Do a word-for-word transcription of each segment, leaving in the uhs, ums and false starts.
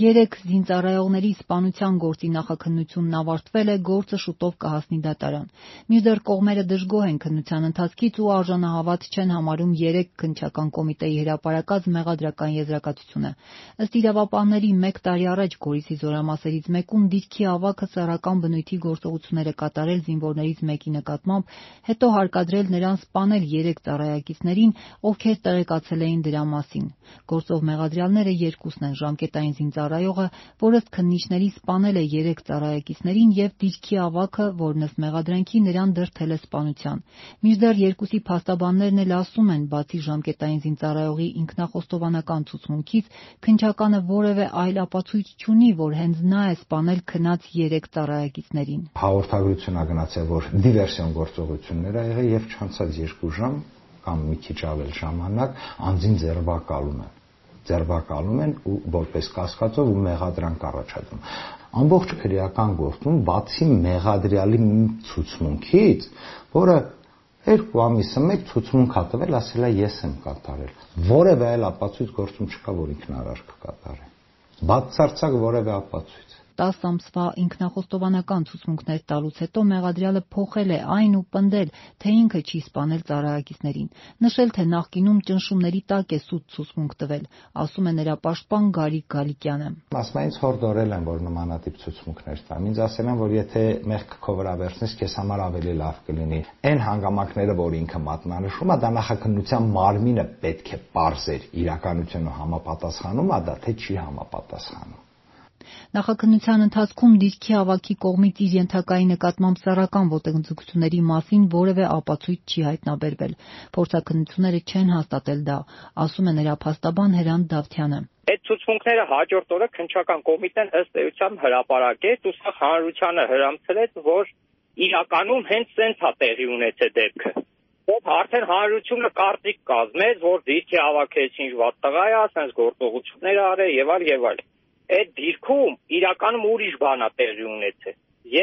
Երեք զինծառայողների սպանության գործի նախաքննությունն ավարտվել է, գործը շուտով կհասնի դատարան։ Մինչդեռ կողմերը դժգոհ են քննության ընթացքից ու արժանահավատ չեն համարում երեք քննչական կոմիտեի հրապարակած մեղադրական եզրակացությունը։ Ըստ իրավապահների, մեկ տարի առաջ Գորիսի զորամասերից մեկում դիրքի ավագը սեռական բնույթի գործողություններ է կատարել զինվորներից մեկի նկատմամբ, հետո հարկադրել նրան սպանել երեք ծառայակիցներին, ովքեր տեղեկացել էին դրա մասին։ Գործով մեղադրյալները երկուսն են՝ ժամկետային զինծառայողը, որը ըստ քննիչների սպանել է երեք ծառայակիցներին, և դիրքի ավագը, որն ըստ մեղադրանքի նրան դրդել է սպանության։ Մինչդեռ երկուսի փաստաբաններն էլ ասում են, բացի ժամկետային զինծառայողի ինքնախոստովանական ցուցմունքից, քննչականը որևէ այլ ապացույց չունի, որ հենց նա է սպանել քնած երեք ծառայակիցներին։ Հաղորդագրություն ա գնացել, որ դիվերսիոն գործողություններ ա եղել եւ չանցած երկու ժամ կամ մի քիչ ավել ժամանակ անձին ձերբակալում են։ Ձերբակալում են ու որպես կասկածով ու մեղադրանք առաջադրում։ Ամբողջ քրեական գործում, բացի մեղադրյալի ցուցմունքից, որը երկու ամիսը մեկ ցուցմունք ա տվել, ասել է ես եմ կատարել։ Որևէ այլ ապացույց գործում չկա, որ ինքնարար կկատարի։ Բացարձակ որևէ ապացույց։ տասը ամսվա ինքնախոստովանական ցուցմունքներ տալուց հետո մեղադրյալը փոխել է այն ու պնդել, թե ինքը չի սպանել ծառայակիցներին, նշել, թե նախկինում ճնշումների տակ է սուտ ցուցմունք տվել, ասում է նրա պաշտպան Գարիկ Գալիկյանը։ Ասում են, ինձ հորդորել են, որ նմանատիպ ցուցմունքներ տամ։ Ինձ ասել են, որ եթե մեղքը քո վրա վերցնես, քեզ համար ավելի լավ կլինի։ Այն հանգամանքները, որ ինքը մատնանշում է, դա նախաքննության մարմինը պետք է պարզեր իրականությունը համապատասխանում է դա, թե չի համապատասխանում։ Նախաքննության ընթացքում դիրքի ավագի կողմից իր ենթակայի նկատմամբ սեռական ոտնձգությունների մասին որևէ ապացույց չի հայտնաբերվել։ Փորձաքննությունները չեն հաստատել դա, ասում է նրա փաստաբան Հրանտ Դավթյանը։ Այդ ցուցմունքները հաջորդ օրը քննչական կոմիտեն ըստ էության հրապարակեց ու սա հանրությանը հրամցրեց, որ իրականում հենց սենց է տեղի ունեցել դեպքը։ Որ արդեն հանրությունը կարծիք կազմեց, որ դիրքի ավագը ինչ վատ տղա է, ասենց գործողություններ արել եւ այլ եւ այլ։ Այդ դիրքում իրականում ուրիշ բան է տեղի ունեցել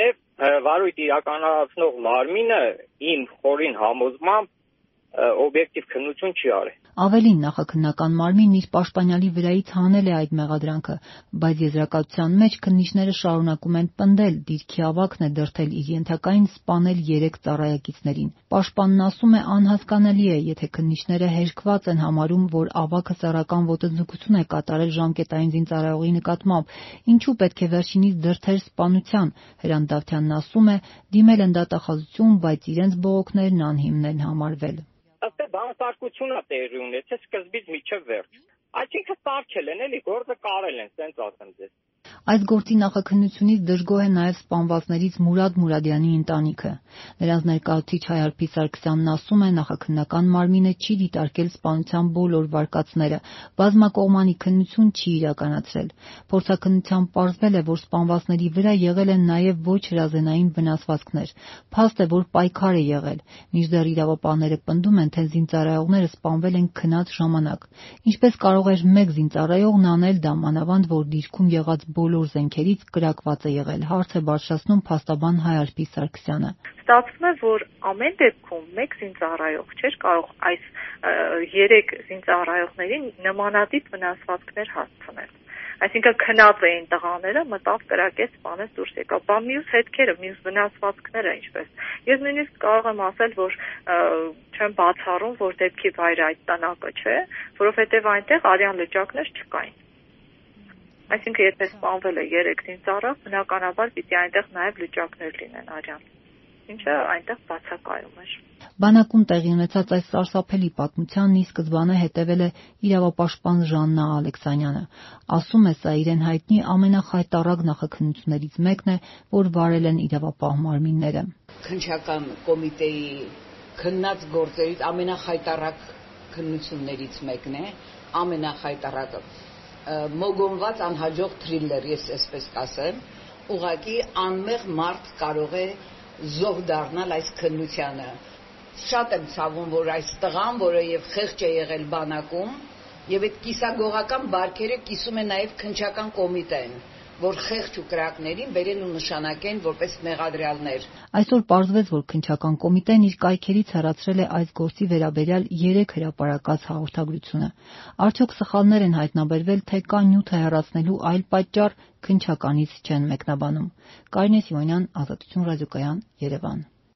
եւ վարույթ իրականացնող մարմինը իմ խորին համոզմամբ օբյեկտիվ քննություն չի արել։ Ավելին, նախաքննական մարմինն իր պաշտպանյալի վրայից հանել է այդ մեղադրանքը, բայց եզրակացության մեջ քննիչները շարունակում են պնդել դիրքի ավագն է դրդել իր ենթակային սպանել երեք ծառայակիցներին։ Պաշտպանն ասում է անհասկանալի է, եթե քննիչները հերքված են համարում, որ ավագը սեռական ոտնձգություն է կատարել ժամկետային զինծառայողի նկատմամբ, ինչու պետք է վերջինիս դրդեր սպանության։ Հրանտ Դավթյանն ասում է, դիմել են դատախազություն, բայց իրենց բողոքներն անհիմն են համարվել։ Ըստ բանտարկություն է տեղի ունեցել սկզբից մինչև վերջ։ Այսինքն սարքել են, էլի գործը կարել են, սենց ասեմ ձեզ։ Այս գործի նախաքննությունից դժգոհ է նաև սպանվածներից Մուրադ Մուրադյանի ընտանիքը։ Նրանց ներկայացուցիչ Հայհարփի Սարգսյանն ասում է, նախաքննական մարմինը չի դիտարկել սպանության բոլոր վարկածները, բազմակողմանի քննություն չի իրականացրել։ Փորձաքննությամբ պարզվել է, որ սպանվածների վրա եղել են նաև ոչ հրազենային վնասվածքներ։ Փաստ է, որ պայքար է եղել։ Մինչդեռ իրավապահները պնդում են, թե զինծառայողները սպանվել են քնած ժամանակ։ Ինչպես կարող էր մեկ զինծառայողն անել դա, մանավանդ որ դիրքում եղած բոլոր զենքերից կրակված է եղել, հարց է բարձրացնում փաստաբան Հայհարփի Սարգսյանը։ Ստացվում է, որ ամեն դեպքում մեկ զինծառայող չէր կարող այս երեք զինծառայողներին նմանատիպ վնասվածքներ հասցնել։ Այսինքն քնած էին տղաները, մտավ կրակեց, սպանեց, դուրս եկավ։ Բա մյուս հետքերը, մյուս վնասվածքները ինչպես։ Ես նույնիսկ կարող եմ ասել, որ չեմ բացառում, որ դեպքի վայրը այդ տնակը չէ, որովհետև այնտեղ արյան լճակներ չկային։ Այսինքն եթե սպանվել է երեք զինծառայող, բնականաբար պիտի այնտեղ նաև լճակներ լինեն արյան, ինչը այնտեղ բացակայում էր։ Բանակում տեղի ունեցած այս սարսափելի պատմությանն ի սկզբանե հետևել է իրավապաշտպան Ժաննա Ալեքսանյանը։ Ասում է, սա իրեն հայտնի ամենախայտառակ նախաքննություններից մեկն է, որ վարել են իրավապահ մարմինները։ Քննչական կոմիտեի քննած գործերից ամենախայտառակ քննություններից մեկն է, ամենախայտառակը մոգոնված անհաջող թրիլլեր, ես այսպես կասեմ, ուղղակի անմեղ մարդ կարող է զոհ դառնալ այս քննությանը։ Շատ եմ ցավում, որ այս տղան, որը եւ խեղճ է եղել բանակում, եւ այդ կիսագողական բարքերը կիսում է նաեւ քննչական կոմիտեն, որ խեղճ ու կրակներին բերեն ու նշանակեն որպես մեղադրյալներ։ Այսօր պարզվեց, որ քննչական կոմիտեն իր կայքերից հեռացրել է այս գործի վերաբերյալ երեք հրապարակած հաղորդագրությունը։ Արդյոք սխալներ են հայտնաբերվել, թե կա նյութը հեռացնելու այլ պատճառ, քննչականից չեն մեկնաբանում։ Կարինե Սիմոնյան, Ազատություն ռադիոկայան, Երևան։